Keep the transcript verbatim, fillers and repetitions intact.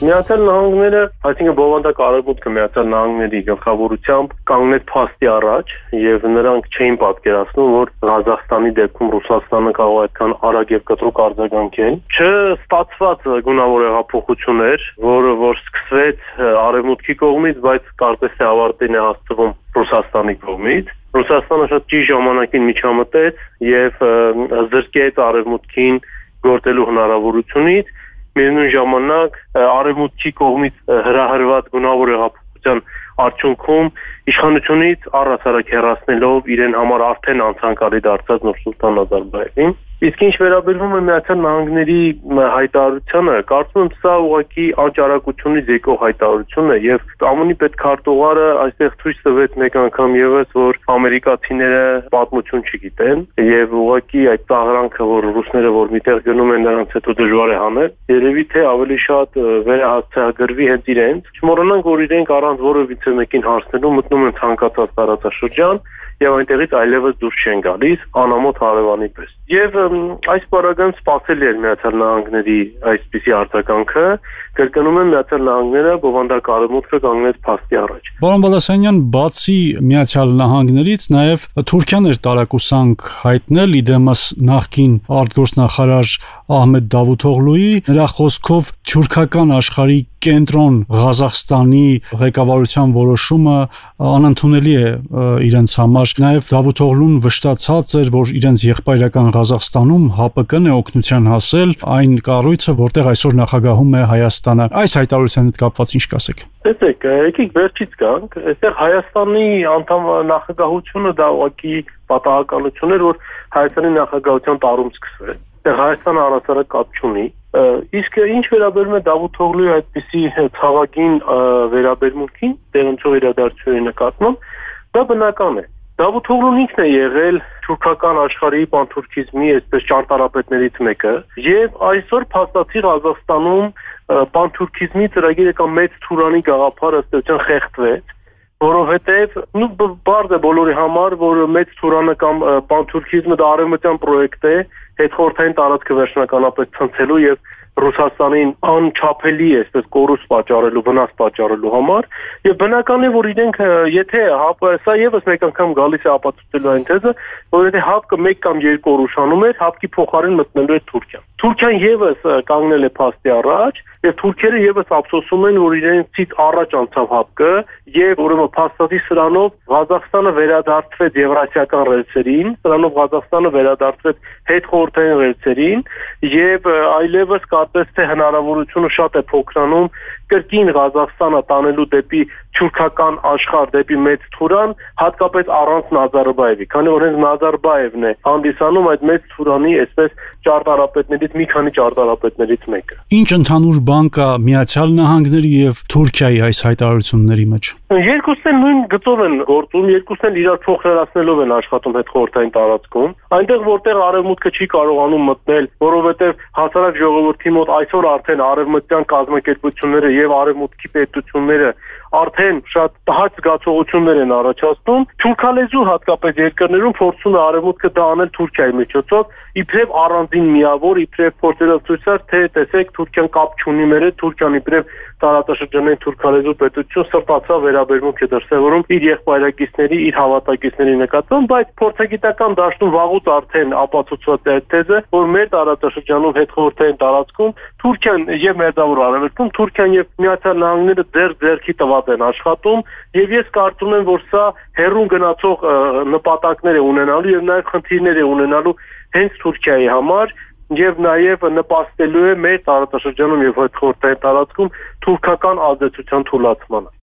Միացյալ Նահանգները, այսինքն բովանդակ արևմուտքը Միացյալ Նահանգների գլխավորությամբ կանգնեց փաստի առաջ եւ նրանք չէին պատկերացնում, որ Ղազախստանի դեպքում Ռուսաստանը կարող է այդքան արագ եւ կտրուկ արձագանքել։ Չստացված գունավոր հեղափոխություններ, որը որ սկսվեց արևմուտքի կողմից, բայց կարծես թե ավարտին է հասցվում Ռուսաստանի կողմից։ Ռուսաստանը շատ ճիշտ ժամանակին միջամտեց եւ զրկեց արևմուտքին գործելու հնարավորությունից, միևնույն ժամանակ արևմուտքի կողմից հրահրված գունավոր հեղափոխության արդյունքում իշխանությունից առհասարակ հեռացնելով իրեն համար արդեն անցանկալի դարձած Նուրսուլտան Նազարբաևին։ Իսկ ինչ վերաբերվում է Միացյալ Նահանգների հայտարարությանը, կարծում եմ սա ուղղակի անճարակությունից եկող հայտարարություն է եւ ԱՄՆ-ի պետքարտուղարը այստեղ ցույց տվեց մեկ անգամ եւս, որ ամերիկացիները պատմություն չգիտեն եւ ուղղակի այդ ծաղրանքը, որ ռուսները որ միտեղ գնում են, նրանց հետո դժվար է հանել, երևի թե ավելի շատ վերահասցեագրվի հենց իրենց։ Չմոռանանք, որ իրենք առանց որևիցե մեկին հարցնելու մտնում են ցանկացած տարածաշրջան եւ այնտեղից այլևս դուրս չեն գալիս անամոթ հարևանի պես։ Եվ այս պարագայում սպասելի էր Միացյալ Նահանգների այսպիսի արձագանքը, կրկնում եմ Միացյալ Նահանգները բովանդակ արևմուտքը կանգնեց փաստի առաջ։ Պարոն Բալասանյան, բացի Միացյալ Նահանգներից նաեւ Թուրքիան էր տարակուսանք հայտնել իդեմս նախկին արտգործնախարար Ահմեդ Դավութօղլուի, նրա խոսքով թուրքական աշխարհի կենտրոն Ղազախստանի ղեկավարության որոշումը անընդունելի է իրենց համար։ Նաև Դավութօղլուն վշտացած էր, որ իրենց եղբայրական Ղազախստանում ՀԱՊԿ-ն է օգնության հասել այն կառույցը, որտեղ այսօր նախագահում է Հայաստանը։ Այս հայտարարության հետ կապված ինչ կասեք։ Տեսեք, եկեք վերջից գանք, այստեղ Հայաստանի անդամ նախագահությունը դա ուղղակի պատահականություն էր, որ Հայաստանի նախագահության տարում սկսվեց։ Այստեղ Հայաստանը առասարակ կապ չունի։ Իսկ ինչ վերաբերում է Դավութօղլուի այդպիսի ցավագին վերաբերմունքին, տեղնչող իրադարձությունների նկատմամբ, դա բնական է։ Դավութօղլուն ինքն է եղել թուրքական աշխարհի պանթուրքիզմի այսպես ճարտարապետներից մեկը եւ այսօր փաստացի Ղազախստանում պանթուրքիզմի ծրագիրը կամ մեծ թուրանի գաղափարը ըստ էության խեղդվեց, որովհետեւ նու բարձ է բոլորի համար, որ մեծ թուրանը կամ պանթուրքիզմը դա արևմտյան պրոյեկտ է, հետխորհրդային տարածքը վերջնականապես ցնցելու եւ Ռուսաստանին անչափելի է, այսպես կորուստ պատճառելու, վնաս պատճառելու համար եւ բնական է, որ իրենք եթե ՀԱՊ-ը սա եւս մեկ անգամ գալիս է ապացուցելու այն թեզը, որ եթե ՀԱՊԿ մեկ կամ երկու օր ուշանում էր, ՀԱՊԿ-ի փոխարեն մտնելու էր Թուրքիան։ Թուրքիան եւս կանգնել է փաստի առաջ եւ թուրքերը եւս ափսոսում են, որ իրենցից առաջ անցավ ՀԱՊԿ-ը եւ ուրեմն փաստացի սրանով Ղազախստանը վերադարձվեց եվրասիական ռելսերին, սրանով Ղազախստանը վերադարձվեց հետխորհրդային ռելսերին եւ այլևս կարծես թե հնարավորությունը շատ է փոքրանում կրկին Ղազախստանը տանելու դեպի թուրքական աշխարհ, դեպի մեծ թուրան, հատկապես առանց Նազարբաևի, քանի որ հենց Նազարբաևն է հանդիսանում այդ մեծ թուրանի այսպես ճարտարապետներից մի քանի ճարտարապետներից մեկը։ Ինչ ընդհանուր բան կա Միացյալ Նահանգների եւ Թուրքիայի այս հայտարարությունների մեջ։ Երկուսն էլ նույն գծով են գործում, երկուսն էլ իրար փոխհրացնելով են աշխատում հետխորհրդային տարածքում։ Այնտեղ որտեղ արևմուտքը չի կարողանում մտնել, որովհետեւ հասարակ ժողովրդի մոտ այսօր արդեն արևմտյան կազմակերպությունները եւ արևմուտքի պետությունները արդեն շատ տհաճ զգացողություններ են առաջացնում։ Թուրքալեզու հատկապես երկրներում փորձում է արևմուտքը դա անել Թուրքիայի միջոցով, իբրև առանձին միավոր, իբրև փորձելով ցույց տալ, թե տեսեք Թուրքիան կապ չունի մեր հետ, Թուրքիան իբրև տարածաշրջանային թուրքալեզու պետություն սրտացավ վերաբերմունք է դրսևորում իր եղբայրակիցների, իր հավատակիցների նկատմամբ, բայց փորձագիտական դաշտում վաղուց արդեն ապացուցված է այդ թեզը, որ մեր տարածաշրջանում հետխորհրդային տարածքում Թուրքիան եւ Մերձավոր Արևելքում Թուրքիան եւ Միացյալ Նահանգները ձեր ձեռքի տված են աշխատում եւ ես կարծում եմ, որ սա հերուն գնացող նպատակներ է ունենալու եւ նաեւ խնդիրներ է ունենալու հենց Թուրքիայի համար եւ նաեւ նպաստելու է մեր տարածաշրջանում եւ հետխորհրդային տարածքում թուրքական ազդեցության թուլացմանը։